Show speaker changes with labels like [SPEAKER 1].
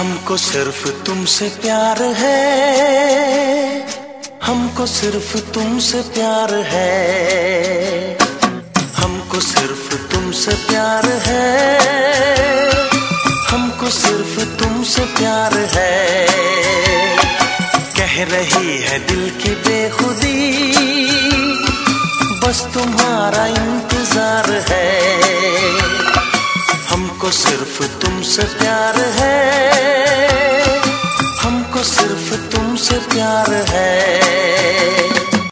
[SPEAKER 1] हमको सिर्फ तुमसे प्यार है, हमको सिर्फ तुमसे प्यार है, हमको सिर्फ तुमसे प्यार है, हमको सिर्फ तुमसे प्यार है। कह रही है दिल की बेखुदी, बस तुम्हारा इंतजार है। हमको सिर्फ तुमसे प्यार है, हमको सिर्फ तुमसे प्यार है।